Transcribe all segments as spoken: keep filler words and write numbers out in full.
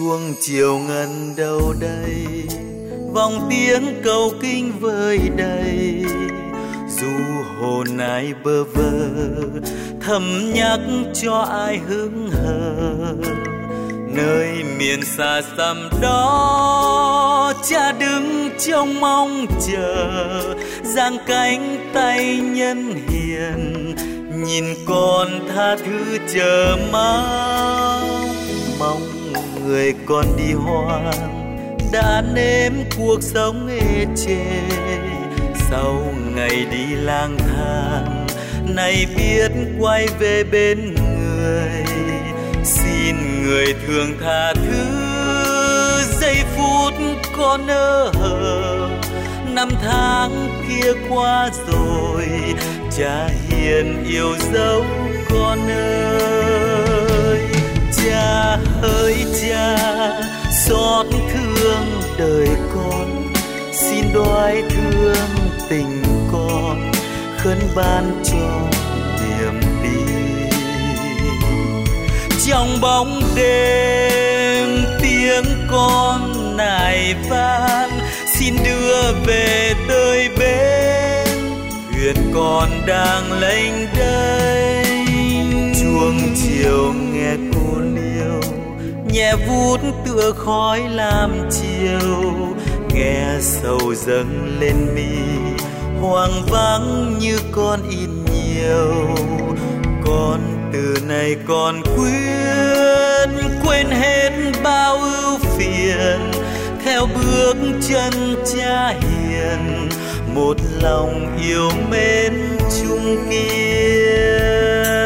chuông chiều ngân đâu đây, vòng tiếng cầu kinh vơi đầy. Dù hồn ai bơ vơ thầm nhắc cho ai hững hờ, nơi miền xa xăm đó cha đứng trông mong chờ, giang cánh tay nhân hiền nhìn con tha thứ chờ mong. Mong người con đi hoang đã nếm cuộc sống ê chề, sau ngày đi lang thang nay biết quay về bên người. Xin người thương tha thứ giây phút con nỡ hờ, năm tháng kia qua rồi cha hiền yêu dấu con ơi. Cha ơi cha xót thương đời con, xin đoái thương tình con, khấn ban cho niềm tin. Trong bóng đêm tiếng con nài van, xin đưa về tới bến, thuyền con đang lênh đênh. Chuông chiều nghe cô liêu, nhẹ vút tựa khói làm chiều, nghe sầu dâng lên mi, hoang vắng như con in nhiều. Con từ nay con quyết quên hết bao ưu phiền, theo bước chân cha hiền, một lòng yêu mến chung kiên.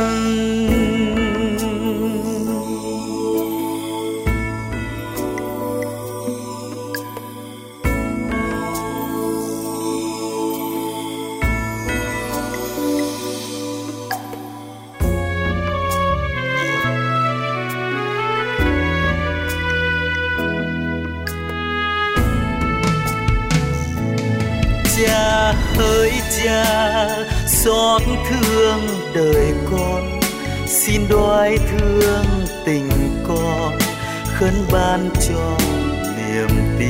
Cha ơi cha xót thương đời con, xin đoái thương tình con, khấn ban cho niềm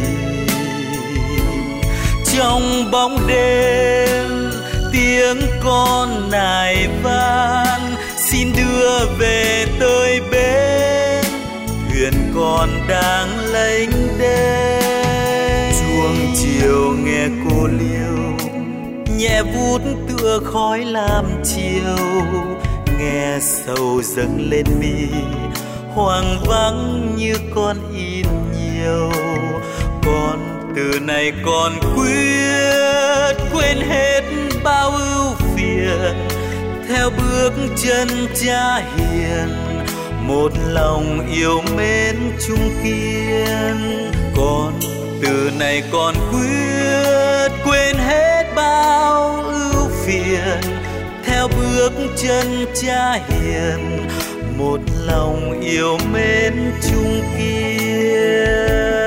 tin. Trong bóng đêm tiếng con nài van, xin đưa về tới bến, thuyền con đang lênh đênh. Chuông chiều nghe cô liêu, nhẹ vút tựa khói làm chiều, nghe sầu dâng lên mi, hoang vắng như con in nhiều. Con từ nay con quyết quên hết bao ưu phiền, theo bước chân cha hiền, một lòng yêu mến chung kiên. Con từ này con quyết quên hết bao ưu phiền, theo bước chân cha hiền, một lòng yêu mến chung kiên.